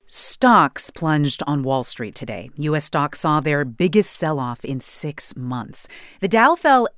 Stocks plunged on Wall Street today. U.S. stocks saw their biggest sell-off in 6 months. The Dow fell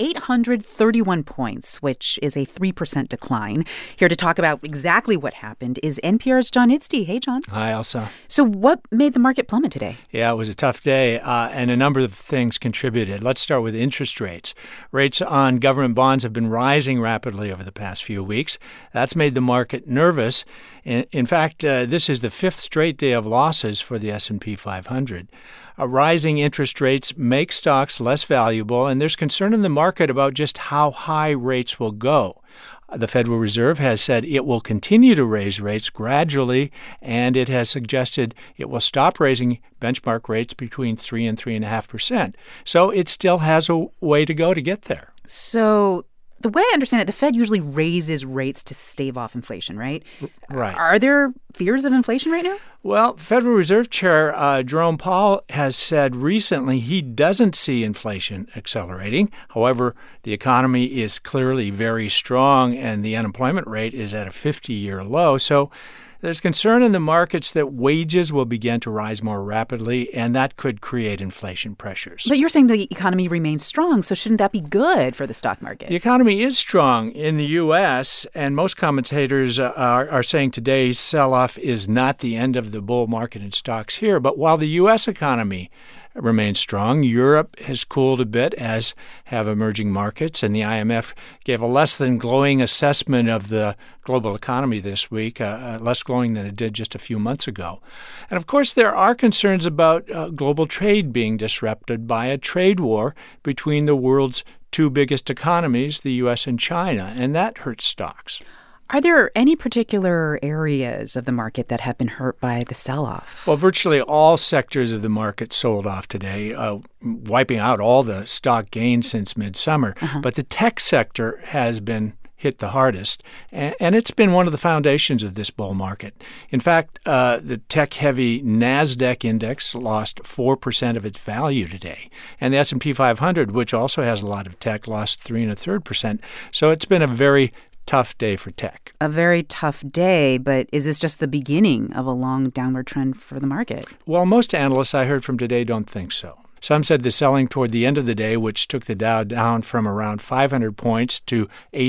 831 points, which is a 3% decline. Here to talk about exactly what happened is NPR's John Idstey. Hey, John. Hi, Elsa. So what made the market plummet today? Yeah, it was a tough day, and a number of things contributed. Let's start with interest rates. Rates on government bonds have been rising rapidly over the past few weeks. That's made the market nervous. In fact, this is the fifth straight day of losses for the S&P 500. Rising interest rates make stocks less valuable, and there's concern in the market about just how high rates will go. The Federal Reserve has said it will continue to raise rates gradually, and it has suggested it will stop raising benchmark rates between 3 and 3.5%. So it still has a way to go to get there. So the way I understand it, the Fed usually raises rates to stave off inflation, right? Right. Are there fears of inflation right now? Well, Federal Reserve Chair Jerome Powell has said recently he doesn't see inflation accelerating. However, the economy is clearly very strong and the unemployment rate is at a 50-year low. So there's concern in the markets that wages will begin to rise more rapidly, and that could create inflation pressures. But you're saying the economy remains strong, so shouldn't that be good for the stock market? The economy is strong in the U.S., and most commentators are saying today's sell-off is not the end of the bull market in stocks here. But while the U.S. economy remains strong, Europe has cooled a bit, as have emerging markets, and the IMF gave a less than glowing assessment of the global economy this week, less glowing than it did just a few months ago. And of course, there are concerns about global trade being disrupted by a trade war between the world's two biggest economies, the U.S. and China, and that hurts stocks. Are there any particular areas of the market that have been hurt by the sell-off? Well, virtually all sectors of the market sold off today, wiping out all the stock gains since midsummer. But the tech sector has been hit the hardest, and it's been one of the foundations of this bull market. In fact, the tech-heavy NASDAQ index lost 4% of its value today, and the S&P 500, which also has a lot of tech, lost 3 1/3%. So it's been a very tough day for tech. A very tough day, but is this just the beginning of a long downward trend for the market? Well, most analysts I heard from today don't think so. Some said the selling toward the end of the day, which took the Dow down from around 500 points to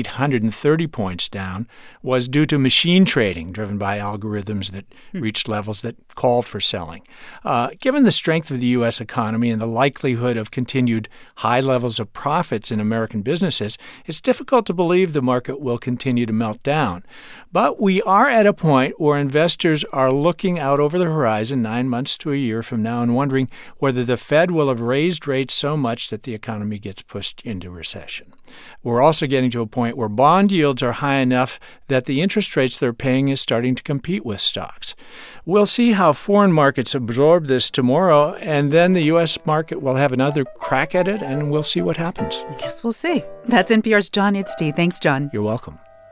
830 points down, was due to machine trading driven by algorithms that reached levels that called for selling. Given the strength of the U.S. economy and the likelihood of continued high levels of profits in American businesses, it's difficult to believe the market will continue to melt down. But we are at a point where investors are looking out over the horizon 9 months to a year from now and wondering whether the Fed will have raised rates so much that the economy gets pushed into recession. We're also getting to a point where bond yields are high enough that the interest rates they're paying is starting to compete with stocks. We'll see how foreign markets absorb this tomorrow, and then the U.S. market will have another crack at it, and we'll see what happens. I guess we'll see. That's NPR's John Idstey. Thanks, John. You're welcome.